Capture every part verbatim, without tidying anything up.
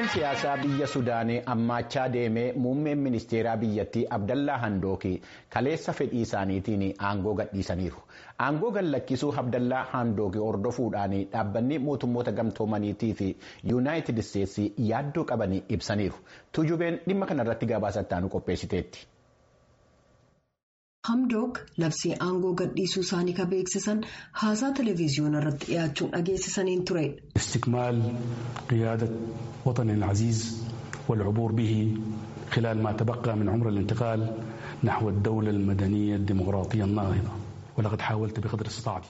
Haalli siyaasaa biyya Sudaanii ammaachaa deemee muummeen ministeeraa biyyattii Abdallaa Handookii kaleessa fedhii isaaniitiin aangoo gadhiisaniiru. Aangoo gallakkisuu Abdallaa Handookii hordofuudhaan dhaabbanni mootummoota gamtoomaniitii fi Yuunaayitid Isteetsii yaaddoo qabanii ibsaniiru. Tuujubeen dhimma kanarratti gabaasa ittaanu qopheessiteetti. Hamdook labsii aangoo gadhiisuu isaanii ka beeksisan haasaa televiziyoona irratti dhiyaachuun dhageessisaniin ture. استكمال قيادة وطن العزيز والعبور به خلال ما تبقى من عمر الانتقال نحو الدولة المدنية الديمقراطية الناهضة ولقد حاولت بقدر استطاعتي.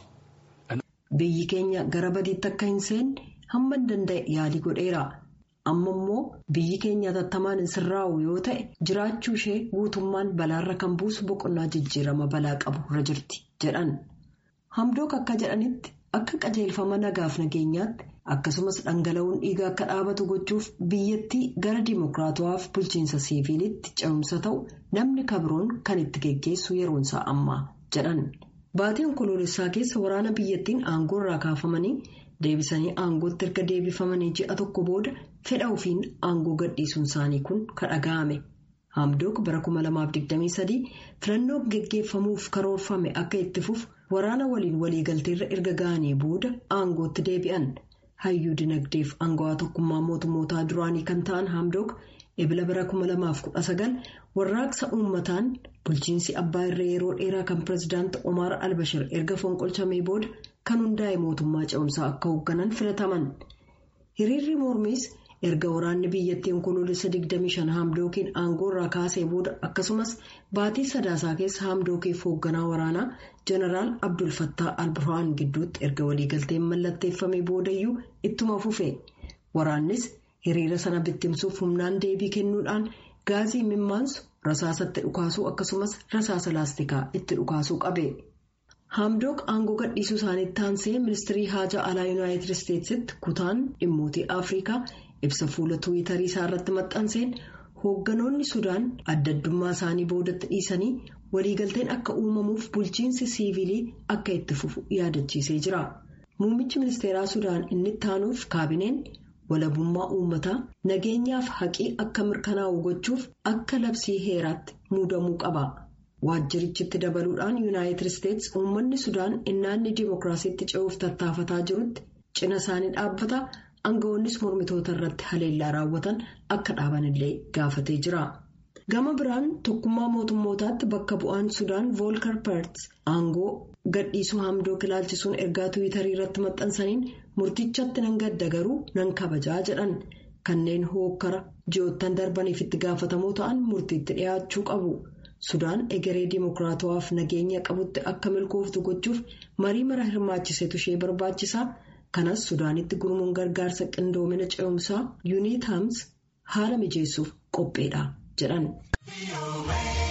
biyyi keenya gara badiitti akka hin seenne hamma danda'e yaalii godheera. Amma immoo biyyi keenya tattamaan hin sirraa'u yoo ta'e jiraachuu ishee guutummaan balaarra kan buusu boqonnaa jijjiirama balaa qabu irra jirti jedhan. Hamdook akka jedhanitti akka qajeelfama nagaaf nageenyaatti akkasumas dhangala'uun dhiigaa akka dhaabatu gochuuf biyyattii gara dimokiraatawaaf bulchiinsa siiviilitti ce'umsa ta'u namni kabroon kan itti geggeessu yeroonsaa ammaa jedhan. Baatii onkoloolessaa keessa waraana biyyattiin aangoo irraa kaafamanii deebisanii aangootti erga deebifamanii ji'a tokko booda fedha ofiin aangoo gadhiisuun isaanii kun kan dhaga'ame. Hamdook bara kuma lamaaf digdamii sadii filannoo geggeeffamuuf karoorfame akka itti fufu waraana waliin waliigalteerra erga ga'anii booda aangootti deebi'an. Hayyuu dinagdeef aangawaa tokkummaa mootummootaa duraanii kan ta'an Hamdook ebila bara kuma lamaaf kudha sagal warraaqsa uummataan bulchiinsi abbaa irree yeroo dheeraa kan pirezidaanti Omar Albashir erga fonqolchamee booda kan hundaa'e mootummaa ce'umsaa akka hoogganan filataman. Hiriirri mormiis erga waraanni biyyattii onkoloolessa digdamii shan Hamdookiin aangoo irraa kaasee booda akkasumas baatii sadaasaa keessa Hamdookiif hoogganaa waraanaa Jeneraal Abdul Fattah al-Burhaan gidduutti erga waliigalteen mallatteeffamee boodayyuu ittuma fufe. Waraannis hiriira sana bittimsuuf humnaan deebii kennuudhaan gaazii mimmaansu rasaasatti dhukaasuu akkasumas rasaasa laastikaa itti dhukaasuu qabe. Hamdook aangoo gadhiisuu isaaniitti aansee ministirii haajaa alaa Yuunaayitid Isteetsitti kutaan dhimmootii Afrikaa ibsa fuula Tiwiitarii isaa irratti maxxanseen hoogganoonni Sudaan adda addummaa isaanii boodatti dhiisanii waliigalteen akka uumamuuf bulchiinsi siivilii akka itti fufu yaadachiisee jira. Muummichi ministeeraa Sudaan inni itti aanuuf kaabineen walabummaa uummataa nageenyaaf haqii akka mirkanaa'u gochuuf akka labsii heeraatti muudamuu qaba. Waajjirichitti dabaluudhaan Yuunaayitid Isteets uummanni Sudaan innaanni dimokiraasiitti ce'uuf tattaafataa jirutti cina isaanii dhaabbata. Aangawoonnis mormitoota irratti haleellaa raawwatan akka dhaabanillee gaafatee jira. Gama biraan tokkummaa mootummootaatti bakka bu'aan Sudaan Volker Perthes aangoo gadhiisuu Hamdook ilaalchisuun ergaa Tiwiitarii irratti maxxansaniin murtichatti nan gadda garuu nan kabajaa jedhan. Kanneen hookkara ji'oottan darbaniif itti gaafatamoo ta'an murtiitti dhiyaachuu qabu. Sudaan egeree dimokiraatawaaf nageenya qabutti akka milkooftu gochuuf marii mara hirmaachisetu ishee barbaachisaa. Kanas Sudaanitti gurmuun gargaarsa qindoomina ce'umsaa Yuunitaams haala mijeessuuf qopheedha jedhan.